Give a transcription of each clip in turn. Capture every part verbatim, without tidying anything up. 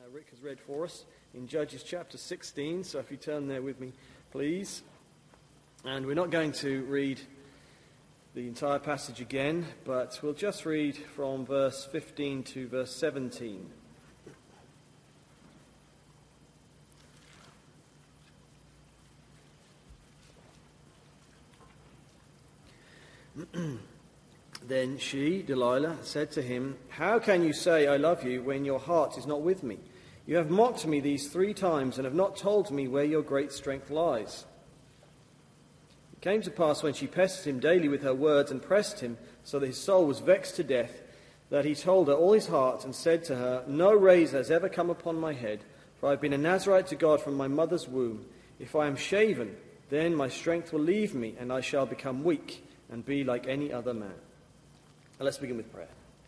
Rick has read for us in Judges chapter sixteen, so if you turn there with me, please. And we're not going to read the entire passage again, but we'll just read from verse fifteen to verse seventeen. Then she, Delilah, said to him, "How can you say, 'I love you,' when your heart is not with me? You have mocked me these three times and have not told me where your great strength lies." It came to pass when she pestered him daily with her words and pressed him, so that his soul was vexed to death, that he told her all his heart and said to her, "No razor has ever come upon my head, for I have been a Nazarite to God from my mother's womb. If I am shaven, then my strength will leave me, and I shall become weak and be like any other man." Now let's begin with prayer.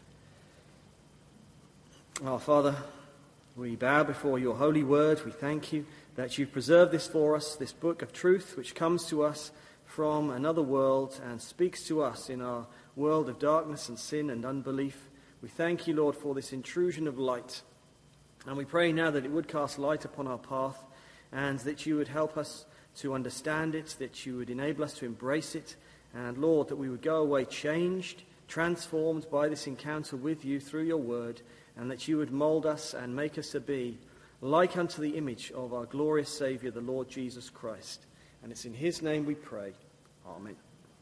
Our Father, we bow before your holy word. We thank you that you've preserved this for us, this book of truth which comes to us from another world and speaks to us in our world of darkness and sin and unbelief. We thank you, Lord, for this intrusion of light. And we pray now that it would cast light upon our path and that you would help us to understand it, that you would enable us to embrace it, and, Lord, that we would go away changed, transformed by this encounter with you through your word, and that you would mold us and make us to be like unto the image of our glorious Saviour, the Lord Jesus Christ. And it's in his name we pray. Amen.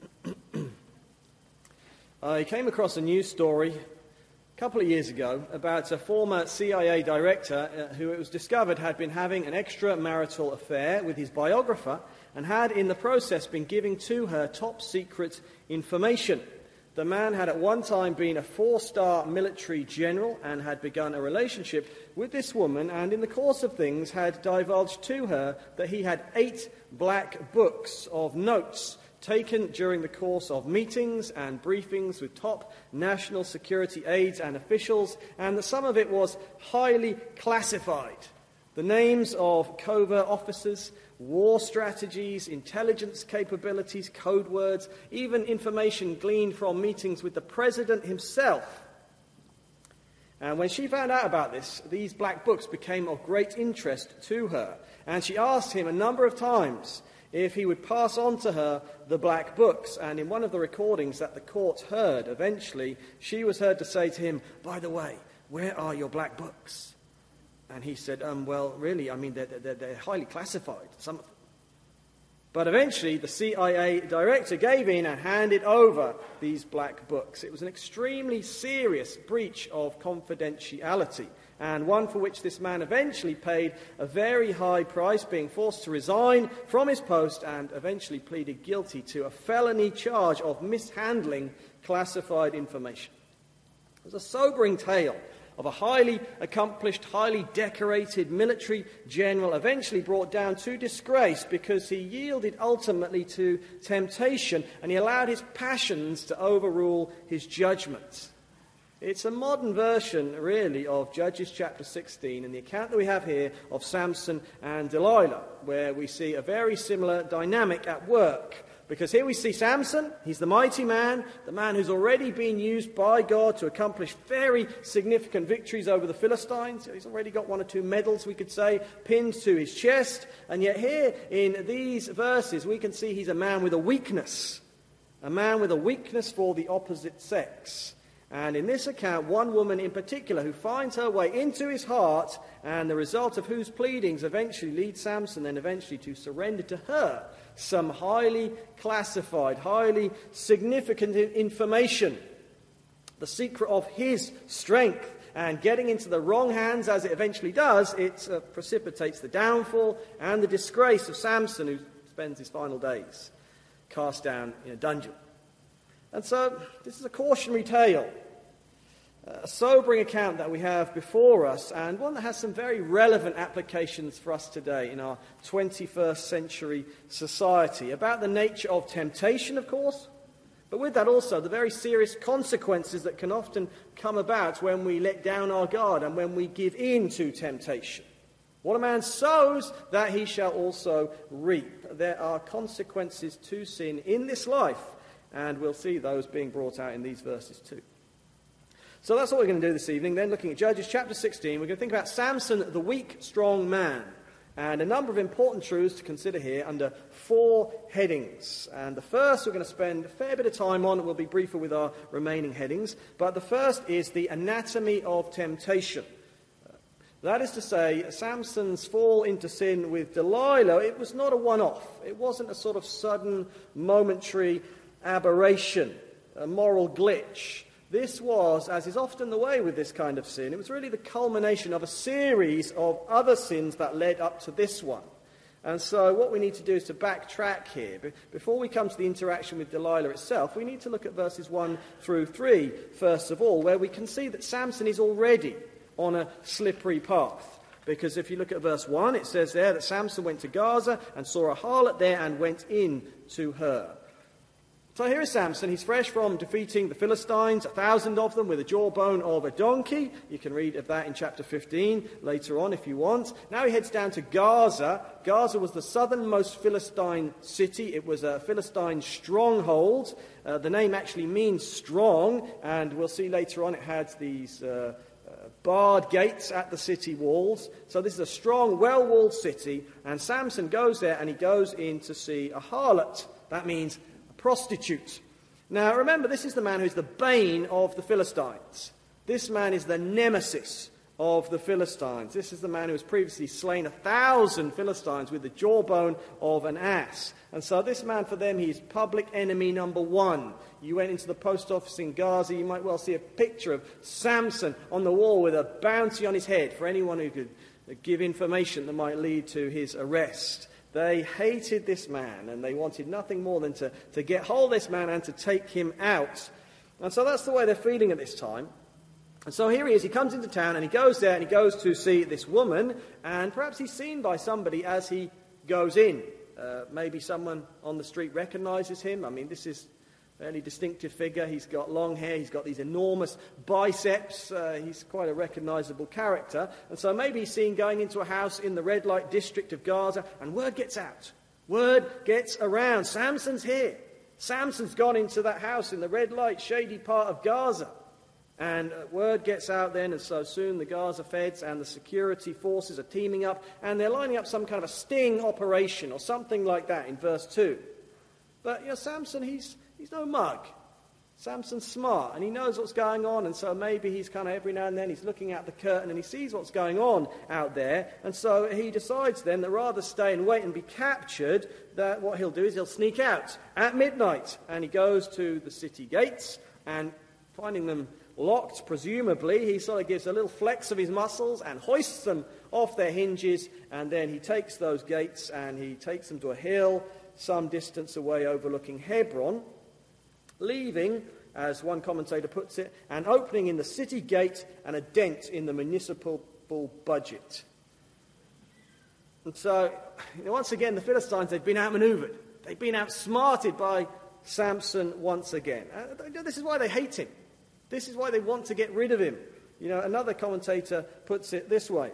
I came across a news story a couple of years ago about a former C I A director uh, who it was discovered had been having an extramarital affair with his biographer and had in the process been giving to her top secret information. The man had at one time been a four-star military general and had begun a relationship with this woman, and in the course of things had divulged to her that he had eight black books of notes taken during the course of meetings and briefings with top national security aides and officials, and that some of it was highly classified. The names of covert officers, war strategies, intelligence capabilities, code words, even information gleaned from meetings with the president himself. And when she found out about this, these black books became of great interest to her. And she asked him a number of times if he would pass on to her the black books. And in one of the recordings that the court heard, eventually, she was heard to say to him, "By the way, where are your black books?" And he said, um, well, really, I mean, they're, they're, they're highly classified, some of them. But eventually, the C I A director gave in and handed over these black books. It was an extremely serious breach of confidentiality, and one for which this man eventually paid a very high price, being forced to resign from his post and eventually pleaded guilty to a felony charge of mishandling classified information. It was a sobering tale of a highly accomplished, highly decorated military general eventually brought down to disgrace because he yielded ultimately to temptation and he allowed his passions to overrule his judgment. It's a modern version, really, of Judges chapter sixteen and the account that we have here of Samson and Delilah, where we see a very similar dynamic at work. Because here we see Samson, he's the mighty man, the man who's already been used by God to accomplish very significant victories over the Philistines. He's already got one or two medals, we could say, pinned to his chest. And yet here in these verses we can see he's a man with a weakness, a man with a weakness for the opposite sex. And in this account, one woman in particular who finds her way into his heart, and the result of whose pleadings eventually leads Samson then eventually to surrender to her some highly classified, highly significant information. The secret of his strength, and getting into the wrong hands as it eventually does, it uh, precipitates the downfall and the disgrace of Samson, who spends his final days cast down in a dungeon. And so this is a cautionary tale, a sobering account that we have before us, and one that has some very relevant applications for us today in our twenty-first century society, about the nature of temptation, of course, but with that also the very serious consequences that can often come about when we let down our guard and when we give in to temptation. What a man sows, that he shall also reap. There are consequences to sin in this life, and we'll see those being brought out in these verses too. So that's what we're going to do this evening. Then looking at Judges chapter sixteen, we're going to think about Samson, the weak, strong man. And a number of important truths to consider here under four headings. And the first we're going to spend a fair bit of time on. We'll be briefer with our remaining headings. But the first is the anatomy of temptation. That is to say, Samson's fall into sin with Delilah, it was not a one-off. It wasn't a sort of sudden, momentary aberration, a moral glitch. This was, as is often the way with this kind of sin, it was really the culmination of a series of other sins that led up to this one. And so what we need to do is to backtrack here. Before we come to the interaction with Delilah itself, we need to look at verses one through three, first of all, where we can see that Samson is already on a slippery path. Because if you look at verse one, it says there that Samson went to Gaza and saw a harlot there and went in to her. So here is Samson. He's fresh from defeating the Philistines, a thousand of them with a jawbone of a donkey. You can read of that in chapter fifteen later on if you want. Now he heads down to Gaza. Gaza was the southernmost Philistine city. It was a Philistine stronghold. Uh, the name actually means strong, and we'll see later on it had these uh, uh, barred gates at the city walls. So this is a strong, well-walled city, and Samson goes there and he goes in to see a harlot. That means prostitute. Now remember, this is the man who is the bane of the Philistines. This man is the nemesis of the Philistines. This is the man who has previously slain a thousand Philistines with the jawbone of an ass. And so this man, for them, he is public enemy number one. You went into the post office in Gaza, you might well see a picture of Samson on the wall with a bounty on his head for anyone who could give information that might lead to his arrest. They hated this man, and they wanted nothing more than to, to get hold of this man and to take him out. And so that's the way they're feeling at this time. And so here he is, he comes into town, and he goes there, and he goes to see this woman, and perhaps he's seen by somebody as he goes in. Uh, maybe someone on the street recognizes him. I mean, this is a fairly distinctive figure. He's got long hair, he's got these enormous biceps, uh, he's quite a recognizable character. And so maybe he's seen going into a house in the red light district of Gaza, and word gets out. Word gets around. Samson's here. Samson's gone into that house in the red light, shady part of Gaza. And uh, word gets out then, and so soon the Gaza feds and the security forces are teaming up, and they're lining up some kind of a sting operation or something like that in verse two. But, you know, Samson, he's He's no mug. Samson's smart, and he knows what's going on, and so maybe he's kind of every now and then he's looking out the curtain and he sees what's going on out there, and so he decides then that rather stay and wait and be captured, that what he'll do is he'll sneak out at midnight, and he goes to the city gates, and finding them locked, presumably, he sort of gives a little flex of his muscles and hoists them off their hinges, and then he takes those gates and he takes them to a hill some distance away overlooking Hebron, leaving, as one commentator puts it, an opening in the city gate and a dent in the municipal budget. And so, you know, once again, the Philistines, they've been outmaneuvered. They've been outsmarted by Samson once again. Uh, this is why they hate him. This is why they want to get rid of him. You know, another commentator puts it this way.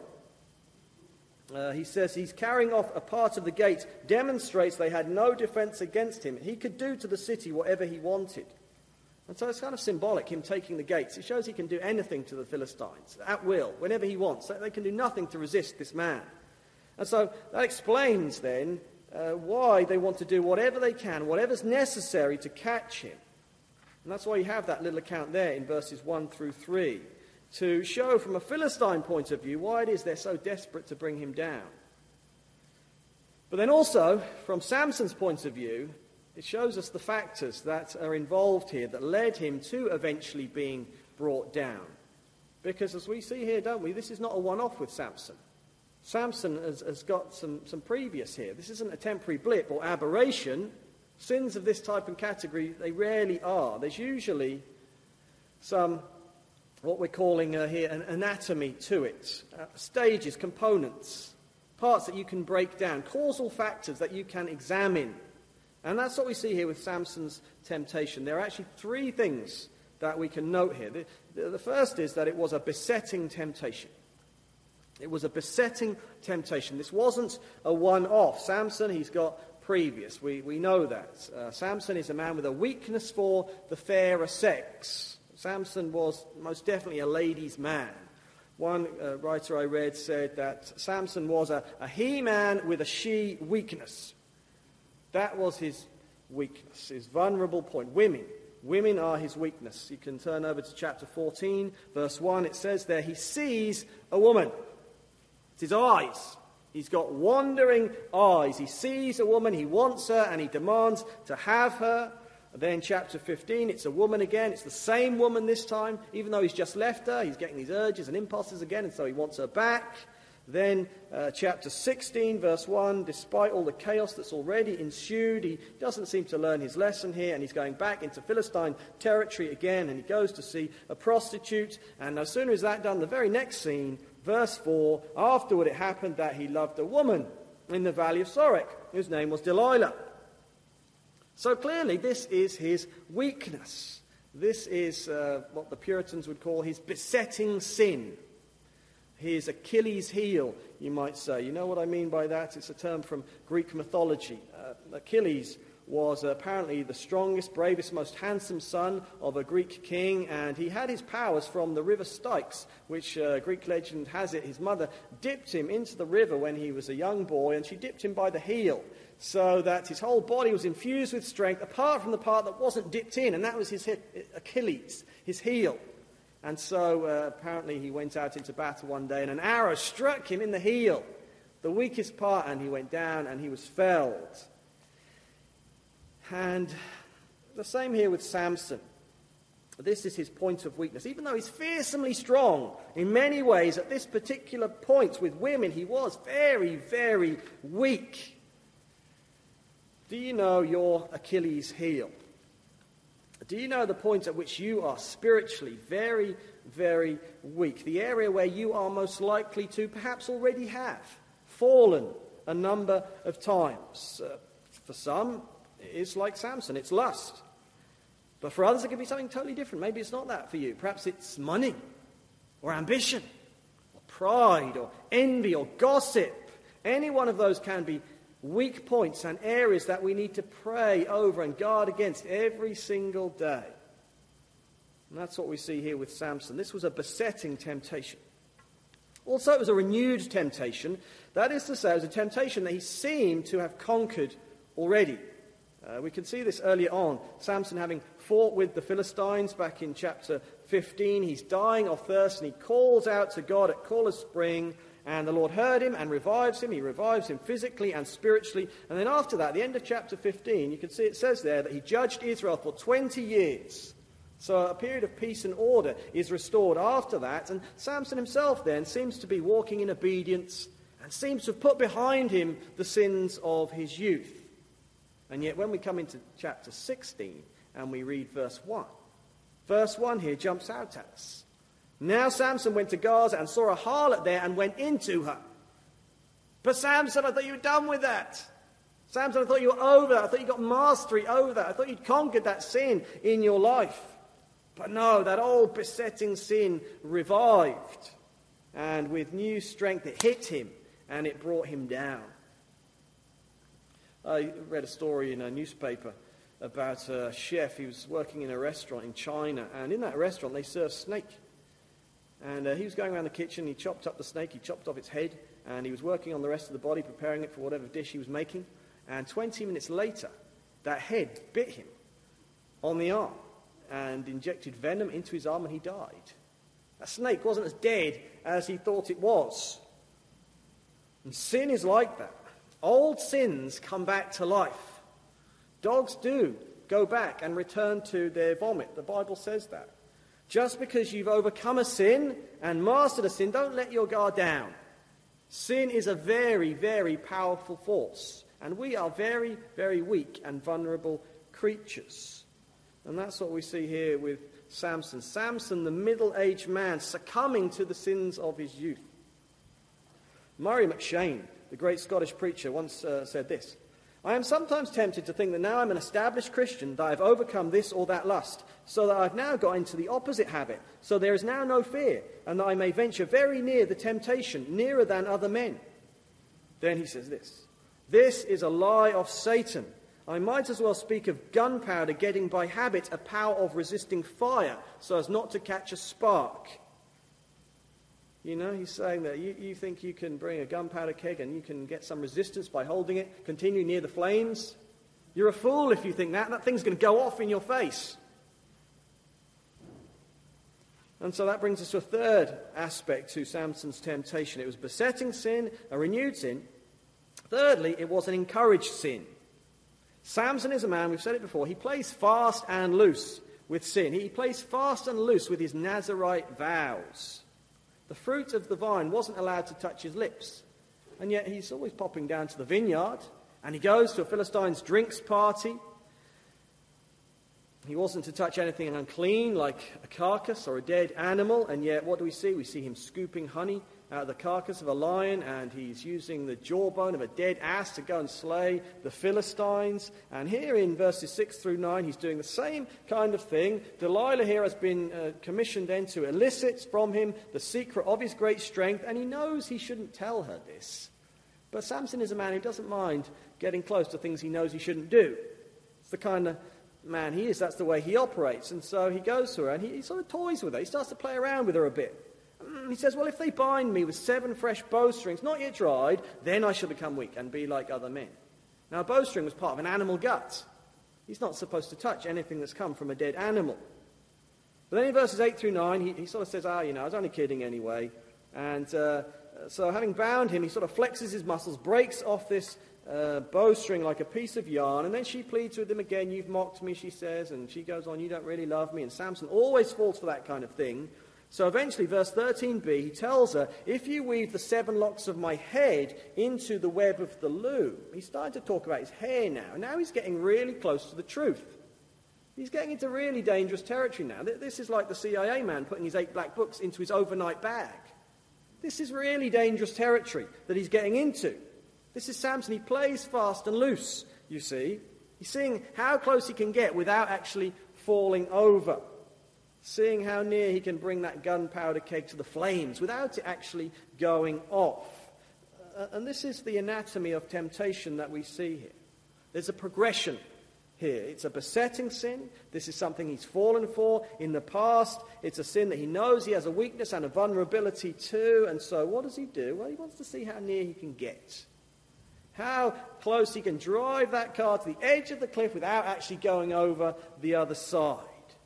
Uh, he says he's carrying off a part of the gate, demonstrates they had no defense against him. He could do to the city whatever he wanted. And so it's kind of symbolic, him taking the gates. It shows he can do anything to the Philistines, at will, whenever he wants. They can do nothing to resist this man. And so that explains then uh, why they want to do whatever they can, whatever's necessary to catch him. And that's why you have that little account there in verses one through three. To show from a Philistine point of view why it is they're so desperate to bring him down. But then also, from Samson's point of view, it shows us the factors that are involved here that led him to eventually being brought down. Because as we see here, don't we, this is not a one-off with Samson. Samson has, has got some, some previous here. This isn't a temporary blip or aberration. Sins of this type and category, they rarely are. There's usually some, what we're calling uh, here, an anatomy to it. Uh, stages, components, parts that you can break down, causal factors that you can examine. And that's what we see here with Samson's temptation. There are actually three things that we can note here. The, the, the first is that it was a besetting temptation. It was a besetting temptation. This wasn't a one-off. Samson, he's got previous. We, we know that. Uh, Samson is a man with a weakness for the fairer sex. Samson was most definitely a ladies' man. One uh, writer I read said that Samson was a, a he-man with a she weakness. That was his weakness, his vulnerable point. Women. Women are his weakness. You can turn over to chapter fourteen, verse one. It says there, he sees a woman. It's his eyes. He's got wandering eyes. He sees a woman, he wants her, and he demands to have her. And then chapter fifteen, it's a woman again. It's the same woman this time. Even though he's just left her, he's getting these urges and impulses again, and so he wants her back. Then uh, chapter sixteen, verse one, despite all the chaos that's already ensued, he doesn't seem to learn his lesson here, and he's going back into Philistine territory again, and he goes to see a prostitute. And no sooner is that done, the very next scene, verse four, afterward it happened that he loved a woman in the valley of Sorek, whose name was Delilah. So clearly this is his weakness. This is uh, what the Puritans would call his besetting sin. His Achilles heel, you might say. You know what I mean by that? It's a term from Greek mythology. Uh, Achilles was apparently the strongest, bravest, most handsome son of a Greek king, and he had his powers from the river Styx, which uh, Greek legend has it. His mother dipped him into the river when he was a young boy, and she dipped him by the heel, so that his whole body was infused with strength, apart from the part that wasn't dipped in, and that was his Achilles, his heel. And so uh, apparently he went out into battle one day, and an arrow struck him in the heel, the weakest part, and he went down and he was felled. And the same here with Samson. This is his point of weakness. Even though he's fearsomely strong in many ways, at this particular point with women, he was very, very weak. Do you know your Achilles heel? Do you know the point at which you are spiritually very, very weak? The area where you are most likely to perhaps already have fallen a number of times. Uh, for some, it's like Samson, it's lust. But for others, it could be something totally different. Maybe it's not that for you. Perhaps it's money, or ambition, or pride, or envy, or gossip. Any one of those can be weak points and areas that we need to pray over and guard against every single day. And that's what we see here with Samson. This was a besetting temptation. Also, it was a renewed temptation. That is to say, it was a temptation that he seemed to have conquered already. Uh, we can see this earlier on. Samson having fought with the Philistines back in chapter fifteen. He's dying of thirst, and he calls out to God at Call of Spring. And the Lord heard him and revives him. He revives him physically and spiritually. And then after that, the end of chapter fifteen, you can see it says there that he judged Israel for twenty years. So a period of peace and order is restored after that. And Samson himself then seems to be walking in obedience and seems to have put behind him the sins of his youth. And yet when we come into chapter sixteen and we read verse one, verse one here jumps out at us. Now Samson went to Gaza and saw a harlot there and went into her. But Samson, I thought you were done with that. Samson, I thought you were over that. I thought you got mastery over that. I thought you'd conquered that sin in your life. But no, that old besetting sin revived. And with new strength it hit him and it brought him down. I read a story in a newspaper about a chef. He was working in a restaurant in China, and in that restaurant they served snake. And uh, he was going around the kitchen, he chopped up the snake, he chopped off its head, and he was working on the rest of the body, preparing it for whatever dish he was making. And twenty minutes later, that head bit him on the arm and injected venom into his arm, and he died. That snake wasn't as dead as he thought it was. And sin is like that. Old sins come back to life. Dogs do go back and return to their vomit. The Bible says that. Just because you've overcome a sin and mastered a sin, don't let your guard down. Sin is a very, very powerful force. And we are very, very weak and vulnerable creatures. And that's what we see here with Samson. Samson, the middle-aged man, succumbing to the sins of his youth. Murray McShane, the great Scottish preacher, once uh, said this: I am sometimes tempted to think that now I'm an established Christian, that I've overcome this or that lust, so that I've now got into the opposite habit, so there is now no fear, and that I may venture very near the temptation, nearer than other men. Then he says this: This is a lie of Satan. I might as well speak of gunpowder getting by habit a power of resisting fire so as not to catch a spark. You know, he's saying that you, you think you can bring a gunpowder keg and you can get some resistance by holding it, continue near the flames. You're a fool if you think that. That thing's going to go off in your face. And so that brings us to a third aspect to Samson's temptation. It was besetting sin, a renewed sin. Thirdly, it was an encouraged sin. Samson is a man, we've said it before, he plays fast and loose with sin. He plays fast and loose with his Nazirite vows. The fruit of the vine wasn't allowed to touch his lips. And yet he's always popping down to the vineyard, and he goes to a Philistine's drinks party. He wasn't to touch anything unclean like a carcass or a dead animal, and yet what do we see? We see him scooping honey out of the carcass of a lion, and he's using the jawbone of a dead ass to go and slay the Philistines. And here in verses six through nine, he's doing the same kind of thing. Delilah here has been uh, commissioned then to elicit from him the secret of his great strength, and he knows he shouldn't tell her this. But Samson is a man who doesn't mind getting close to things he knows he shouldn't do. It's the kind of man he is. That's the way he operates. And so he goes to her and he, he sort of toys with her. He starts to play around with her a bit. And he says, well, if they bind me with seven fresh bowstrings, not yet dried, then I shall become weak and be like other men. Now, a bowstring was part of an animal gut. He's not supposed to touch anything that's come from a dead animal. But then in verses eight through nine, he, he sort of says, ah, you know, I was only kidding anyway. And uh, so having bound him, he sort of flexes his muscles, breaks off this uh, bowstring like a piece of yarn, and then she pleads with him again. You've mocked me, she says, and she goes on, you don't really love me. And Samson always falls for that kind of thing. So eventually, verse thirteen b, he tells her, if you weave the seven locks of my head into the web of the loom. He's starting to talk about his hair now. Now he's getting really close to the truth. He's getting into really dangerous territory now. This is like the C I A man putting his eight black books into his overnight bag. This is really dangerous territory that he's getting into. This is Samson. He plays fast and loose, you see. He's seeing how close he can get without actually falling over. Seeing how near he can bring that gunpowder keg to the flames without it actually going off. Uh, and this is the anatomy of temptation that we see here. There's a progression here. It's a besetting sin. This is something he's fallen for in the past. It's a sin that he knows he has a weakness and a vulnerability to. And so what does he do? Well, he wants to see how near he can get. How close he can drive that car to the edge of the cliff without actually going over the other side.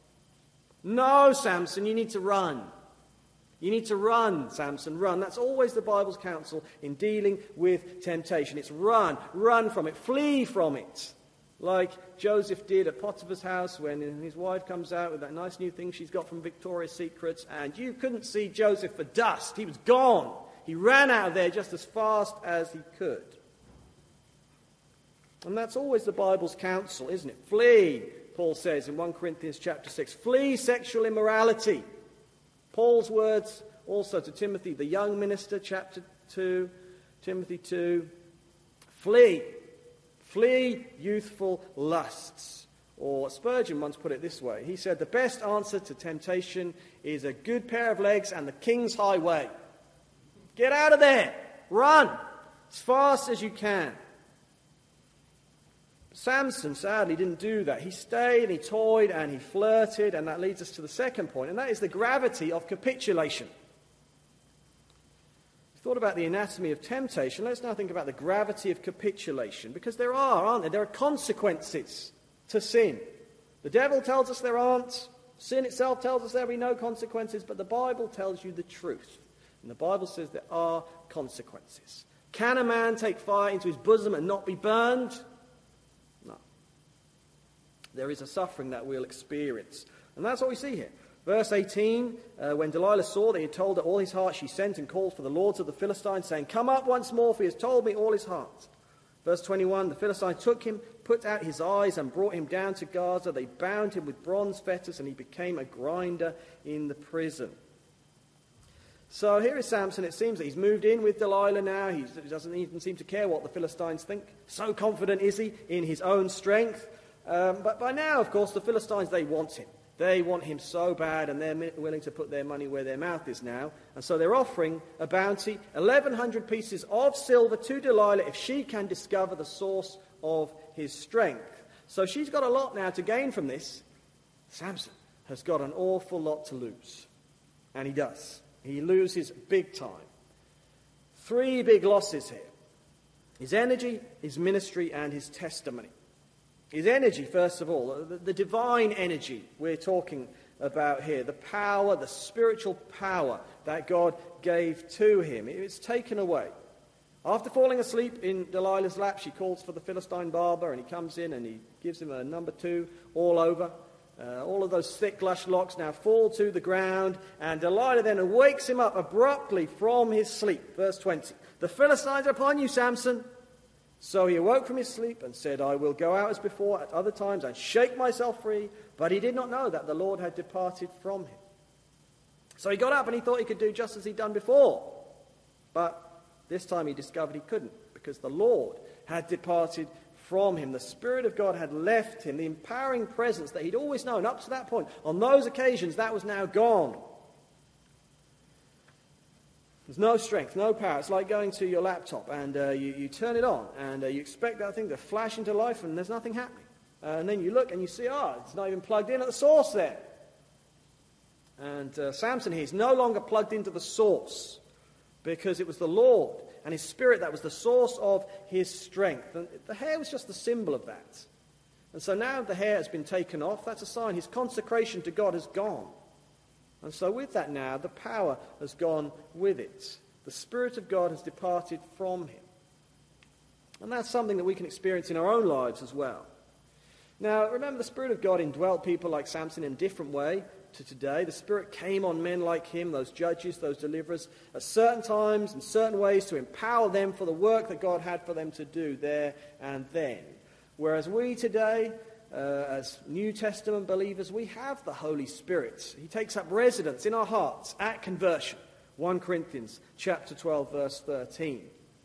No, Samson, you need to run. You need to run, Samson, run. That's always the Bible's counsel in dealing with temptation. It's run, run from it, flee from it. Like Joseph did at Potiphar's house when his wife comes out with that nice new thing she's got from Victoria's Secrets, and you couldn't see Joseph for dust. He was gone. He ran out of there just as fast as he could. And that's always the Bible's counsel, isn't it? Flee, Paul says in First Corinthians chapter six. Flee sexual immorality. Paul's words also to Timothy, the young minister, chapter two, Timothy two. Flee. Flee youthful lusts. Or Spurgeon once put it this way. He said, the best answer to temptation is a good pair of legs and the King's highway. Get out of there. Run as fast as you can. Samson, sadly, didn't do that. He stayed and he toyed and he flirted, and that leads us to the second point, and that is the gravity of capitulation. We've thought about the anatomy of temptation. Let's now think about the gravity of capitulation, because there are, aren't there? There are consequences to sin. The devil tells us there aren't. Sin itself tells us there will be no consequences, but the Bible tells you the truth. And the Bible says there are consequences. Can a man take fire into his bosom and not be burned? No. There is a suffering that we'll experience. And that's what we see here. Verse eighteen, uh, when Delilah saw that he had told her all his heart, she sent and called for the lords of the Philistines, saying, come up once more, for he has told me all his heart. Verse twenty-one, the Philistines took him, put out his eyes, and brought him down to Gaza. They bound him with bronze fetters, and he became a grinder in the prison. So here is Samson. It seems that he's moved in with Delilah now. He doesn't even seem to care what the Philistines think. So confident is he in his own strength. Um, but by now, of course, the Philistines, they want him. They want him so bad, and they're willing to put their money where their mouth is now. And so they're offering a bounty, eleven hundred pieces of silver to Delilah if she can discover the source of his strength. So she's got a lot now to gain from this. Samson has got an awful lot to lose. And he does. He loses big time. Three big losses here. His energy, his ministry, and his testimony. His energy, first of all, the, the divine energy we're talking about here, the power, the spiritual power that God gave to him, it's taken away. After falling asleep in Delilah's lap, she calls for the Philistine barber, and he comes in and he gives him a number two all over. Uh, all of those thick, lush locks now fall to the ground, and Delilah then wakes him up abruptly from his sleep. Verse twenty. The Philistines are upon you, Samson. So he awoke from his sleep and said, I will go out as before at other times and shake myself free. But he did not know that the Lord had departed from him. So he got up and he thought he could do just as he'd done before. But this time he discovered he couldn't, because the Lord had departed from him. The Spirit of God had left him. The empowering presence that he'd always known up to that point, on those occasions, that was now gone. There's no strength, no power. It's like going to your laptop and uh, you, you turn it on and uh, you expect that thing to flash into life and there's nothing happening. Uh, and then you look and you see, ah, oh, it's not even plugged in at the source there. And uh, Samson here is no longer plugged into the source, because it was the Lord and his Spirit that was the source of his strength. And the hair was just the symbol of that. And so now the hair has been taken off. That's a sign his consecration to God has gone. And so with that now, the power has gone with it. The Spirit of God has departed from him. And that's something that we can experience in our own lives as well. Now, remember, the Spirit of God indwelt people like Samson in a different way to today. The Spirit came on men like him, those judges, those deliverers, at certain times and certain ways to empower them for the work that God had for them to do there and then. Whereas we today, Uh, as New Testament believers, we have the Holy Spirit. He takes up residence in our hearts at conversion. First Corinthians chapter twelve, verse thirteen.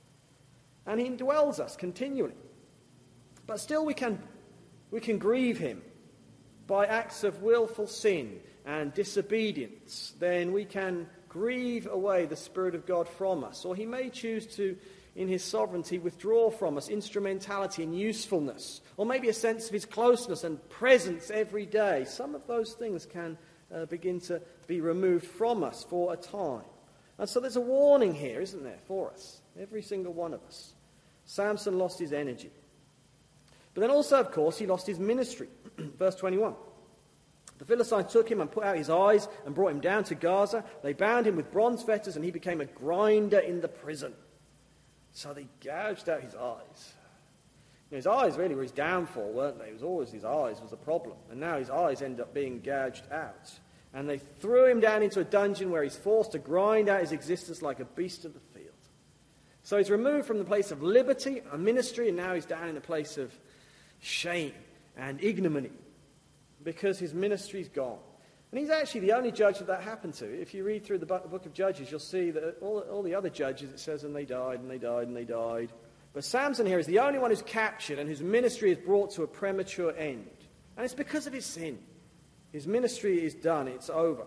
And he indwells us continually. But still we can, we can grieve him by acts of willful sin and disobedience. Then we can grieve away the Spirit of God from us. Or he may choose to, in his sovereignty, withdraw from us instrumentality and usefulness, or maybe a sense of his closeness and presence every day. Some of those things can uh, begin to be removed from us for a time. And so there's a warning here, isn't there, for us, every single one of us. Samson lost his energy. But then also, of course, he lost his ministry. Verse twenty-one. The Philistines took him and put out his eyes and brought him down to Gaza. They bound him with bronze fetters, and he became a grinder in the prison. So they gouged out his eyes. You know, his eyes really were his downfall, weren't they? It was always his eyes was the problem. And now his eyes end up being gouged out. And they threw him down into a dungeon where he's forced to grind out his existence like a beast of the field. So he's removed from the place of liberty and ministry, and now he's down in a place of shame and ignominy, because his ministry's gone. And he's actually the only judge that that happened to. If you read through the book of Judges, you'll see that all, all the other judges, it says, and they died, and they died, and they died. But Samson here is the only one who's captured and whose ministry is brought to a premature end. And it's because of his sin. His ministry is done. It's over.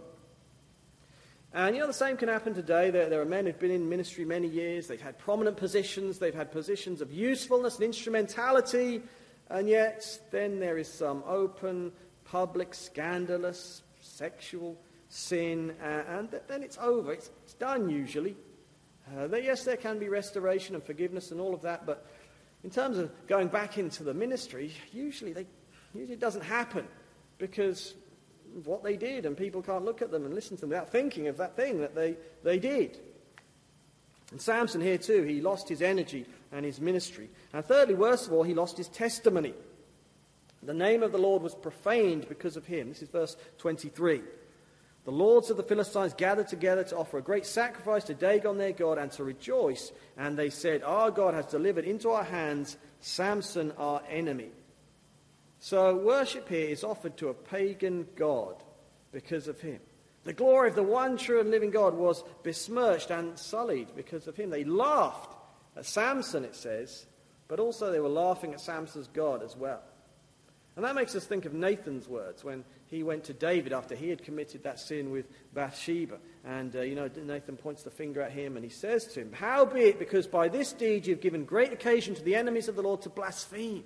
And, you know, the same can happen today. There, there are men who've been in ministry many years. They've had prominent positions. They've had positions of usefulness and instrumentality. And yet, then there is some open, public, scandalous, sexual sin, uh, and th- then it's over. It's, it's done usually. Uh, there, yes, there can be restoration and forgiveness and all of that, but in terms of going back into the ministry, usually, they, usually it doesn't happen because of what they did, and people can't look at them and listen to them without thinking of that thing that they, they did. And Samson here too, he lost his energy and his ministry. And thirdly, worst of all, he lost his testimony. The name of the Lord was profaned because of him. This is verse twenty-three. The lords of the Philistines gathered together to offer a great sacrifice to Dagon their god and to rejoice. And they said, our God has delivered into our hands Samson our enemy. So worship here is offered to a pagan god because of him. The glory of the one true and living God was besmirched and sullied because of him. They laughed at Samson, it says, but also they were laughing at Samson's God as well. And that makes us think of Nathan's words when he went to David after he had committed that sin with Bathsheba. And, uh, you know, Nathan points the finger at him and he says to him, "Howbeit, because by this deed you have given great occasion to the enemies of the Lord to blaspheme."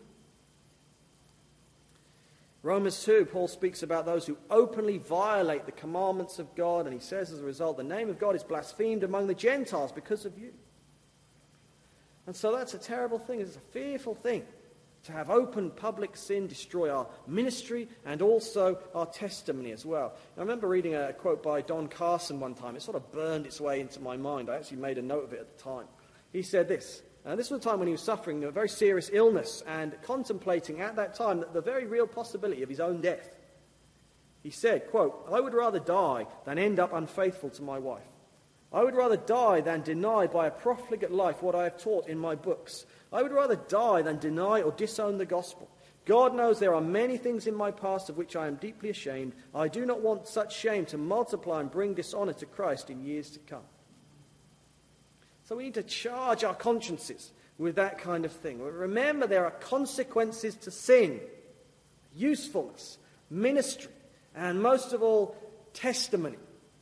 Romans two, Paul speaks about those who openly violate the commandments of God, and he says as a result, the name of God is blasphemed among the Gentiles because of you. And so that's a terrible thing. It's a fearful thing to have open public sin destroy our ministry and also our testimony as well. I remember reading a quote by Don Carson one time. It sort of burned its way into my mind. I actually made a note of it at the time. He said this, and this was a time when he was suffering a very serious illness and contemplating at that time the very real possibility of his own death. He said, quote, "I would rather die than end up unfaithful to my wife. I would rather die than deny by a profligate life what I have taught in my books. I would rather die than deny or disown the gospel. God knows there are many things in my past of which I am deeply ashamed. I do not want such shame to multiply and bring dishonor to Christ in years to come." So we need to charge our consciences with that kind of thing. Remember, there are consequences to sin, usefulness, ministry, and most of all, testimony.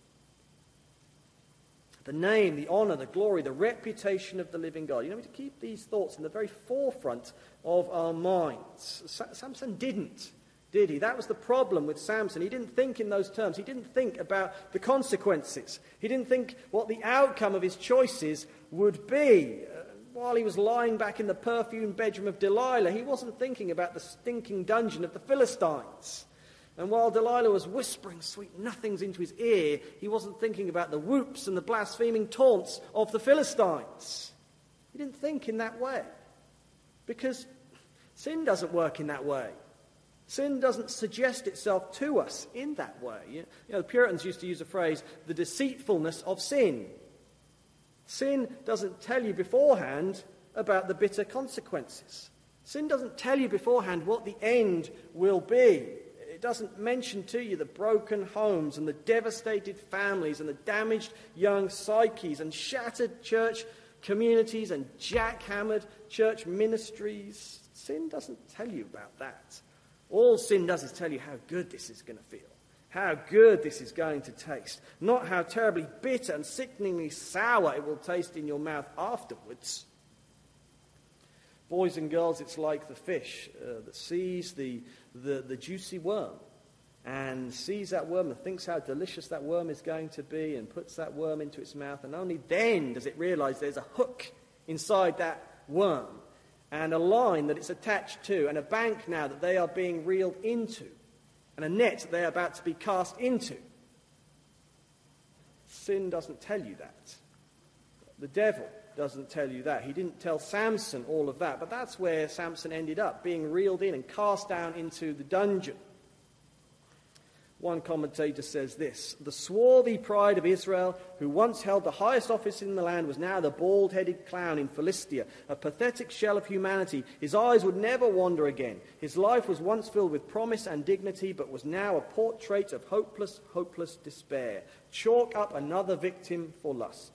The name, the honor, the glory, the reputation of the living God. You know, we need to keep these thoughts in the very forefront of our minds. Sa- Samson didn't, did he? That was the problem with Samson. He didn't think in those terms. He didn't think about the consequences. He didn't think what the outcome of his choices would be. Uh, while he was lying back in the perfumed bedroom of Delilah, he wasn't thinking about the stinking dungeon of the Philistines. And while Delilah was whispering sweet nothings into his ear, he wasn't thinking about the whoops and the blaspheming taunts of the Philistines. He didn't think in that way. Because sin doesn't work in that way. Sin doesn't suggest itself to us in that way. You know, the Puritans used to use a phrase, the deceitfulness of sin. Sin doesn't tell you beforehand about the bitter consequences. Sin doesn't tell you beforehand what the end will be. It doesn't mention to you the broken homes and the devastated families and the damaged young psyches and shattered church communities and jackhammered church ministries. Sin doesn't tell you about that. All sin does is tell you how good this is going to feel, how good this is going to taste, not how terribly bitter and sickeningly sour it will taste in your mouth afterwards. Boys and girls, it's like the fish uh, that sees the, the, the juicy worm and sees that worm and thinks how delicious that worm is going to be and puts that worm into its mouth, and only then does it realize there's a hook inside that worm and a line that it's attached to and a bank now that they are being reeled into and a net that they are about to be cast into. Sin doesn't tell you that. The devil doesn't tell you that. He didn't tell Samson all of that, but that's where Samson ended up, being reeled in and cast down into the dungeon. One commentator says this: "The swarthy pride of Israel, who once held the highest office in the land, was now the bald-headed clown in Philistia, a pathetic shell of humanity. His eyes would never wander again. His life was once filled with promise and dignity, but was now a portrait of hopeless, hopeless despair. Chalk up another victim for lust."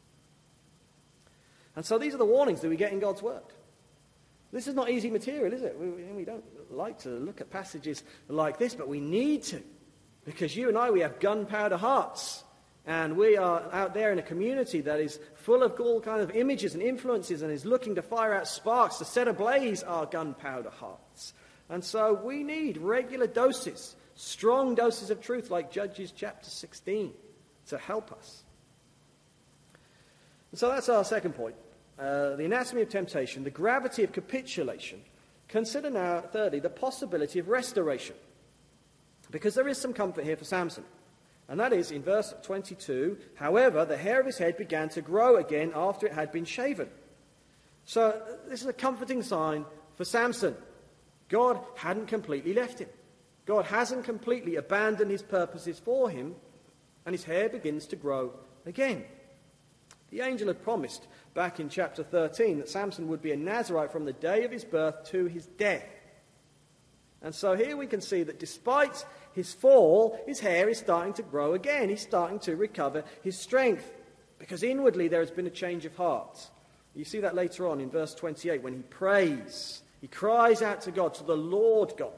And so these are the warnings that we get in God's word. This is not easy material, is it? We, we don't like to look at passages like this, but we need to. Because you and I, we have gunpowder hearts. And we are out there in a community that is full of all kinds of images and influences and is looking to fire out sparks to set ablaze our gunpowder hearts. And so we need regular doses, strong doses of truth like Judges chapter sixteen to help us. And so that's our second point. Uh, the anatomy of temptation, the gravity of capitulation. Consider now, thirdly, the possibility of restoration. Because there is some comfort here for Samson. And that is in verse twenty-two, "However, the hair of his head began to grow again after it had been shaven." So this is a comforting sign for Samson. God hadn't completely left him. God hasn't completely abandoned his purposes for him, and his hair begins to grow again. The angel had promised back in chapter thirteen that Samson would be a Nazirite from the day of his birth to his death. And so here we can see that despite his fall, his hair is starting to grow again. He's starting to recover his strength because inwardly there has been a change of heart. You see that later on in verse twenty-eight when he prays. He cries out to God, to the Lord God.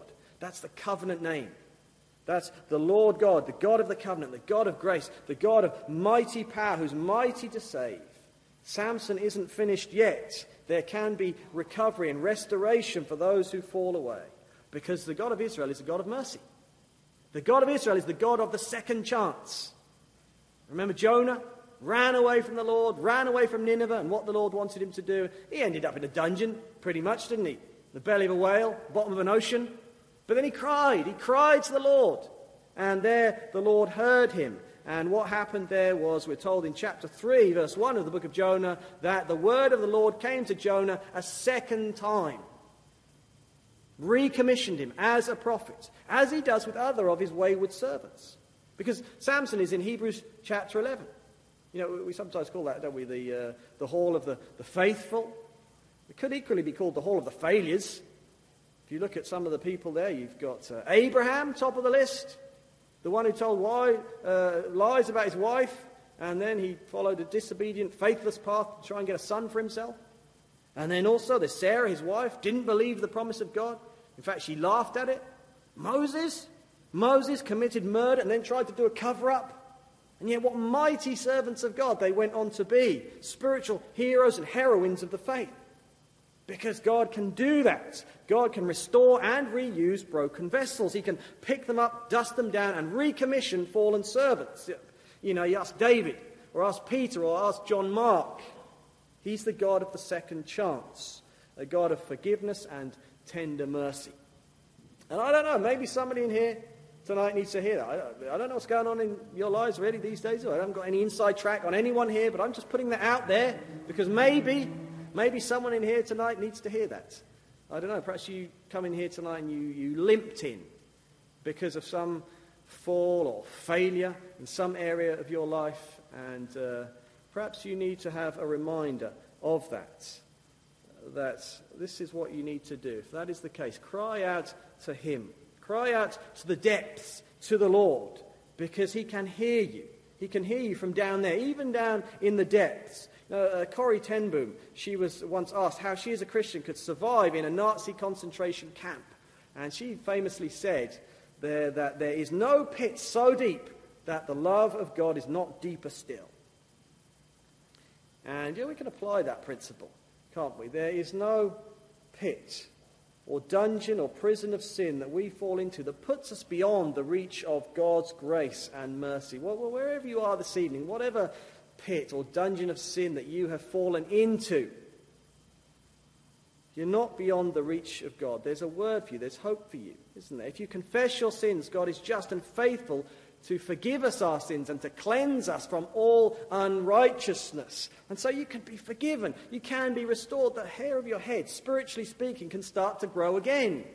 That's the covenant name. That's the Lord God, the God of the covenant, the God of grace, the God of mighty power, who's mighty to save. Samson isn't finished yet. There can be recovery and restoration for those who fall away, because the God of Israel is a God of mercy. The God of Israel is the God of the second chance. Remember Jonah? Ran away from the Lord, ran away from Nineveh, and what the Lord wanted him to do. He ended up in a dungeon, pretty much, didn't he? The belly of a whale, bottom of an ocean. But then he cried. He cried to the Lord. And there the Lord heard him. And what happened there was, we're told in chapter three, verse one of the book of Jonah, that the word of the Lord came to Jonah a second time. Recommissioned him as a prophet, as he does with other of his wayward servants. Because Samson is in Hebrews chapter eleven. You know, we sometimes call that, don't we, the, uh, the hall of the, the faithful. It could equally be called the hall of the failures. If you look at some of the people there, you've got uh, Abraham, top of the list, the one who told why, uh, lies about his wife, and then he followed a disobedient, faithless path to try and get a son for himself. And then also there's Sarah, his wife, didn't believe the promise of God. In fact, she laughed at it. Moses, Moses committed murder and then tried to do a cover-up. And yet what mighty servants of God they went on to be, spiritual heroes and heroines of the faith. Because God can do that. God can restore and reuse broken vessels. He can pick them up, dust them down, and recommission fallen servants. You know, you ask David, or ask Peter, or ask John Mark. He's the God of the second chance, a God of forgiveness and tender mercy. And I don't know, maybe somebody in here tonight needs to hear that. I don't, I don't know what's going on in your lives really these days. I haven't got any inside track on anyone here, but I'm just putting that out there because maybe, maybe someone in here tonight needs to hear that. I don't know, perhaps you come in here tonight and you, you limped in because of some fall or failure in some area of your life, and uh, perhaps you need to have a reminder of that, that this is what you need to do. If that is the case, cry out to him. Cry out to the depths, to the Lord, because he can hear you. He can hear you from down there, even down in the depths. Uh, uh, Corrie ten Boom, she was once asked how she as a Christian could survive in a Nazi concentration camp. And she famously said there that there is no pit so deep that the love of God is not deeper still. And you know, we can apply that principle, can't we? There is no pit or dungeon or prison of sin that we fall into that puts us beyond the reach of God's grace and mercy. Well, wherever you are this evening, whatever pit or dungeon of sin that you have fallen into, you're not beyond the reach of God. There's a word for you. There's hope for you, isn't there? If you confess your sins, God is just and faithful to forgive us our sins and to cleanse us from all unrighteousness. And so you can be forgiven. You can be restored. The hair of your head, spiritually speaking, can start to grow again.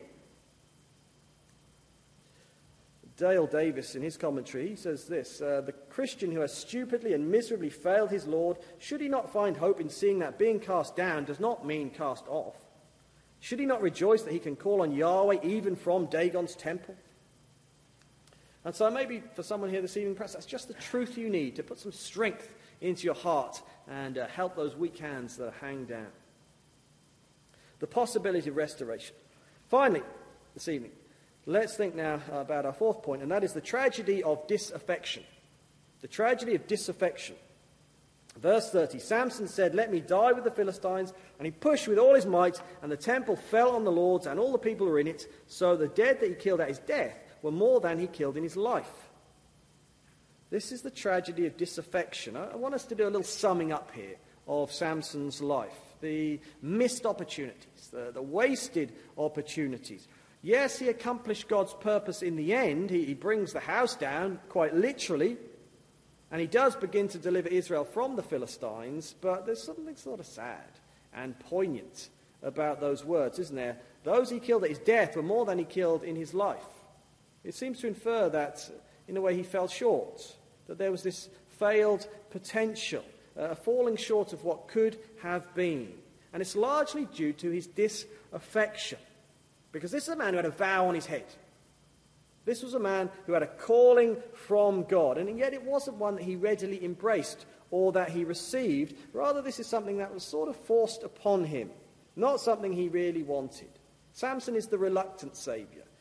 Dale Davis, in his commentary, he says this, uh, the Christian who has stupidly and miserably failed his Lord, should he not find hope in seeing that being cast down does not mean cast off? Should he not rejoice that he can call on Yahweh even from Dagon's temple? And so maybe for someone here this evening, perhaps that's just the truth you need to put some strength into your heart and uh, help those weak hands that hang down. The possibility of restoration. Finally, this evening, let's think now about our fourth point, and that is the tragedy of disaffection. The tragedy of disaffection. Verse thirty, Samson said, "Let me die with the Philistines," and he pushed with all his might, and the temple fell on the lords and all the people who were in it. So the dead that he killed at his death were more than he killed in his life. This is the tragedy of disaffection. I want us to do a little summing up here of Samson's life. The missed opportunities, the, the wasted opportunities. Yes, he accomplished God's purpose in the end. He, he brings the house down, quite literally, and he does begin to deliver Israel from the Philistines, but there's something sort of sad and poignant about those words, isn't there? Those he killed at his death were more than he killed in his life. It seems to infer that, in a way, he fell short, that there was this failed potential, a uh, falling short of what could have been. And it's largely due to his disaffection, because this is a man who had a vow on his head. This was a man who had a calling from God, and yet it wasn't one that he readily embraced or that he received. Rather, this is something that was sort of forced upon him, not something he really wanted. Samson is the reluctant saviour.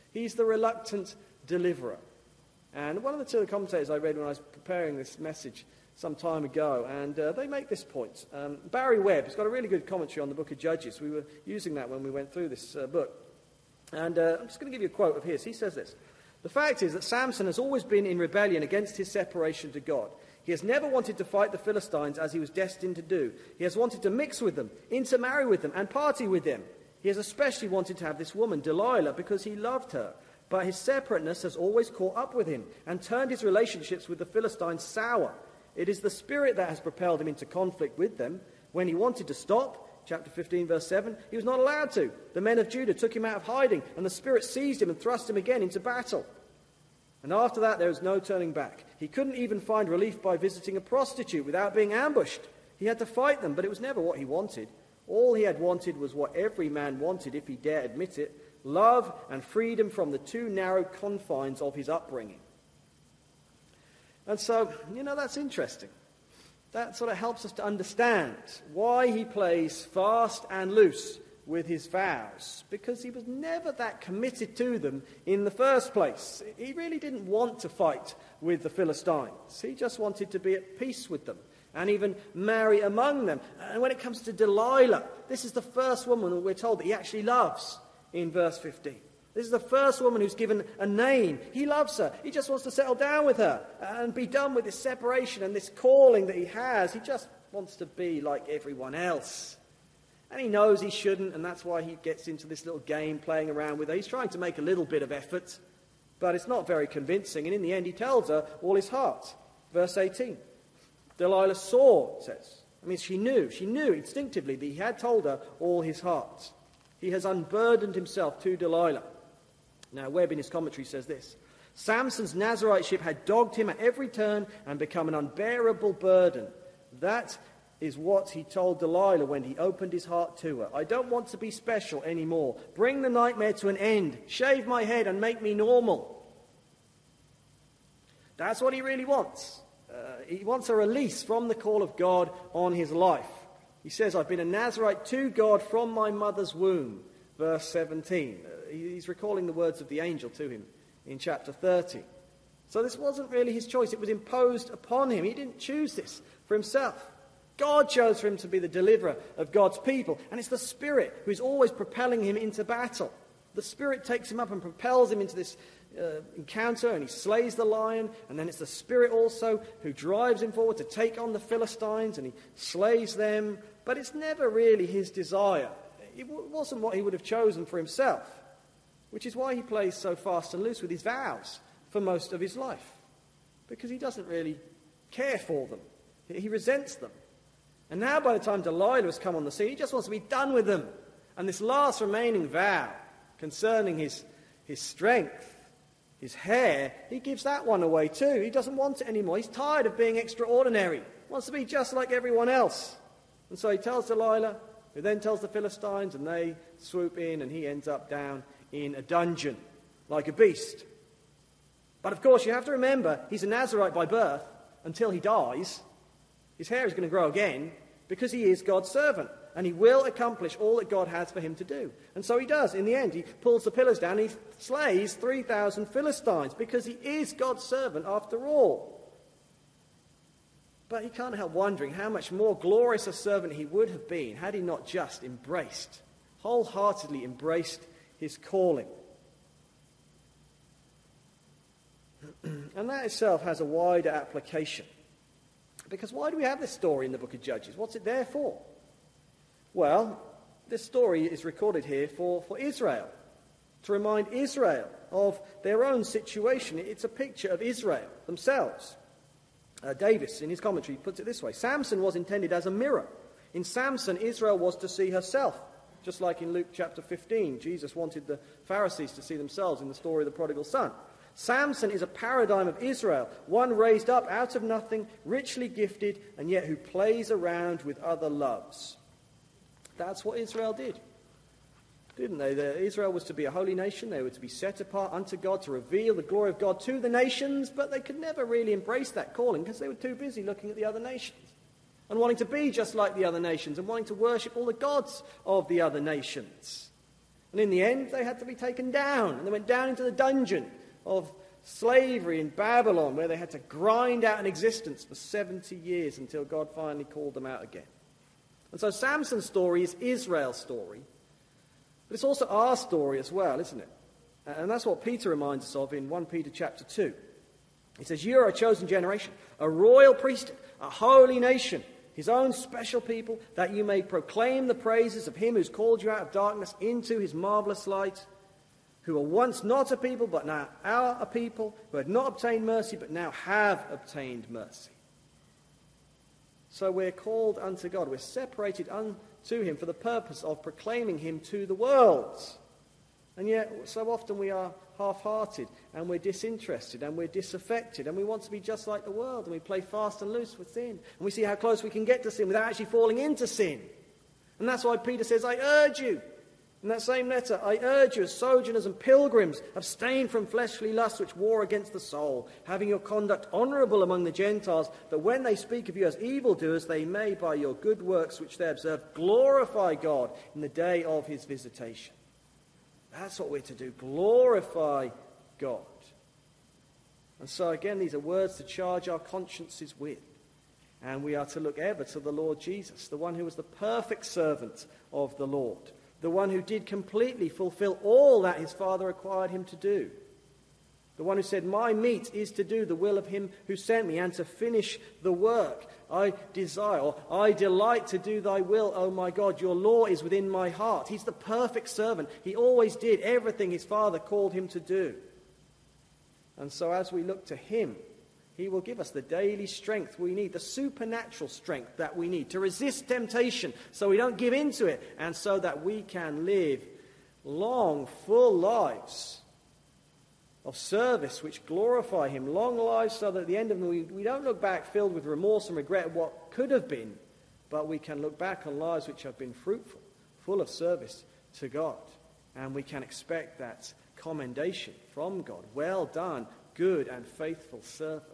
He's the reluctant deliverer. And one of the two commentators I read when I was preparing this message some time ago, and uh, they make this point. Um, Barry Webb has got a really good commentary on the book of Judges. We were using that when we went through this uh, book. And uh, I'm just going to give you a quote of his. He says this: "The fact is that Samson has always been in rebellion against his separation to God. He has never wanted to fight the Philistines as he was destined to do. He has wanted to mix with them, intermarry with them, and party with them. He has especially wanted to have this woman, Delilah, because he loved her. But his separateness has always caught up with him and turned his relationships with the Philistines sour. It is the Spirit that has propelled him into conflict with them. When he wanted to stop," chapter fifteen, verse seven, "he was not allowed to. The men of Judah took him out of hiding, and the Spirit seized him and thrust him again into battle. And after that, there was no turning back. He couldn't even find relief by visiting a prostitute without being ambushed. He had to fight them, but it was never what he wanted. All he had wanted was what every man wanted, if he dare admit it: love and freedom from the too narrow confines of his upbringing." And so, you know, that's interesting. That sort of helps us to understand why he plays fast and loose with his vows, because he was never that committed to them in the first place. He really didn't want to fight with the Philistines. He just wanted to be at peace with them and even marry among them. And when it comes to Delilah, this is the first woman that we're told that he actually loves in verse fifteen. This is the first woman who's given a name. He loves her. He just wants to settle down with her and be done with this separation and this calling that he has. He just wants to be like everyone else. And he knows he shouldn't, and that's why he gets into this little game playing around with her. He's trying to make a little bit of effort, but it's not very convincing. And in the end, he tells her all his heart. Verse eighteen. Delilah saw, it says. I mean, she knew. She knew instinctively that he had told her all his heart. He has unburdened himself to Delilah. Now, Webb in his commentary says this: "Samson's Naziriteship had dogged him at every turn and become an unbearable burden. That is what he told Delilah when he opened his heart to her. I don't want to be special anymore. Bring the nightmare to an end. Shave my head and make me normal." That's what he really wants. Uh, he wants a release from the call of God on his life. He says, "I've been a Nazirite to God from my mother's womb." Verse seventeen. Uh, he's recalling the words of the angel to him in chapter thirty. So this wasn't really his choice. It was imposed upon him. He didn't choose this for himself. God chose for him to be the deliverer of God's people. And it's the Spirit who is always propelling him into battle. The Spirit takes him up and propels him into this uh, encounter, and he slays the lion. And then it's the Spirit also who drives him forward to take on the Philistines, and he slays them. But it's never really his desire. It w- wasn't what he would have chosen for himself, which is why he plays so fast and loose with his vows for most of his life, because he doesn't really care for them. He resents them. And now by the time Delilah has come on the scene, he just wants to be done with them. And this last remaining vow concerning his, his strength, his hair, he gives that one away too. He doesn't want it anymore. He's tired of being extraordinary. He wants to be just like everyone else. And so he tells Delilah, who then tells the Philistines, and they swoop in, and he ends up down in a dungeon like a beast. But of course, you have to remember, he's a Nazirite by birth until he dies. His hair is going to grow again because he is God's servant, and he will accomplish all that God has for him to do. And so he does. In the end, he pulls the pillars down, he slays three thousand Philistines because he is God's servant after all. But he can't help wondering how much more glorious a servant he would have been had he not just embraced, wholeheartedly embraced his calling. And that itself has a wider application. Because why do we have this story in the book of Judges? What's it there for? Well, this story is recorded here for, for Israel, to remind Israel of their own situation. It's a picture of Israel themselves. Uh, Davis, in his commentary, puts it this way: Samson was intended as a mirror. In Samson, Israel was to see herself. Just like in Luke chapter fifteen, Jesus wanted the Pharisees to see themselves in the story of the prodigal son. Samson is a paradigm of Israel, one raised up out of nothing, richly gifted, and yet who plays around with other loves. That's what Israel did, didn't they? The, Israel was to be a holy nation. They were to be set apart unto God, to reveal the glory of God to the nations, but they could never really embrace that calling because they were too busy looking at the other nations and wanting to be just like the other nations and wanting to worship all the gods of the other nations. And And in the end, they had to be taken down. And they went down into the dungeon of slavery in Babylon, where they had to grind out an existence for seventy years until God finally called them out again. And so Samson's story is Israel's story, but it's also our story as well, isn't it? And that's what Peter reminds us of in First Peter chapter two. He says, "You are a chosen generation, a royal priesthood, a holy nation, his own special people, that you may proclaim the praises of him who's called you out of darkness into his marvelous light, who were once not a people, but now are a people, who had not obtained mercy, but now have obtained mercy." So we're called unto God. We're separated unto him for the purpose of proclaiming him to the world. And yet, so often we are half-hearted, and we're disinterested, and we're disaffected, and we want to be just like the world, and we play fast and loose with sin. And we see how close we can get to sin without actually falling into sin. And that's why Peter says, "I urge you," in that same letter, "I urge you as sojourners and pilgrims, abstain from fleshly lusts which war against the soul, having your conduct honourable among the Gentiles, that when they speak of you as evildoers, they may, by your good works which they observe, glorify God in the day of his visitation." That's what we're to do, glorify God. And so again, these are words to charge our consciences with. And we are to look ever to the Lord Jesus, the one who was the perfect servant of the Lord, the one who did completely fulfill all that his Father required him to do. The one who said, "My meat is to do the will of him who sent me and to finish the work. I desire, or I delight to do thy will, O my God. Your law is within my heart." He's the perfect servant. He always did everything his Father called him to do. And so as we look to him, he will give us the daily strength we need, the supernatural strength that we need to resist temptation so we don't give in to it, and so that we can live long, full lives of service which glorify him, long lives so that at the end of them we, we don't look back filled with remorse and regret of what could have been, but we can look back on lives which have been fruitful, full of service to God, and we can expect that commendation from God. "Well done, good and faithful servant."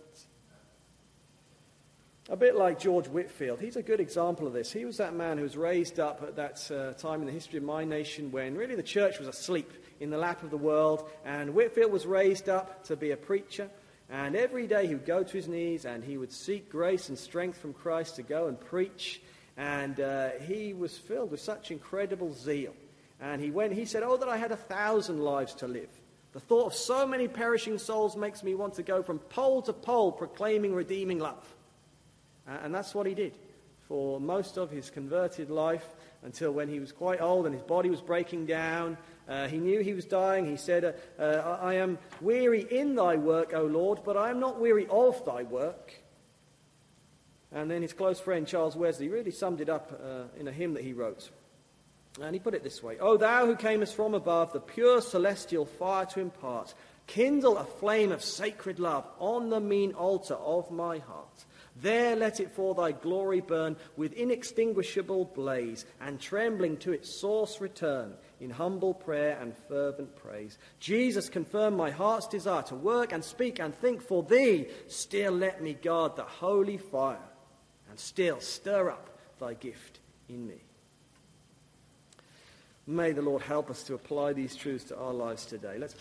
A bit like George Whitefield, he's a good example of this. He was that man who was raised up at that uh, time in the history of my nation when really the church was asleep in the lap of the world, and Whitefield was raised up to be a preacher, and every day he would go to his knees and he would seek grace and strength from Christ to go and preach, and uh, he was filled with such incredible zeal. And he went, he said, "Oh, that I had a thousand lives to live. The thought of so many perishing souls makes me want to go from pole to pole proclaiming redeeming love." And that's what he did for most of his converted life, until when he was quite old and his body was breaking down. Uh, he knew he was dying. He said, uh, uh, "I am weary in thy work, O Lord, but I am not weary of thy work." And then his close friend Charles Wesley really summed it up uh, in a hymn that he wrote. And he put it this way: "O thou who camest from above, the pure celestial fire to impart, kindle a flame of sacred love on the mean altar of my heart. There let it for thy glory burn with inextinguishable blaze, and trembling to its source return in humble prayer and fervent praise. Jesus, confirm my heart's desire to work and speak and think for thee. Still let me guard the holy fire, and still stir up thy gift in me." May the Lord help us to apply these truths to our lives today. Let's pray.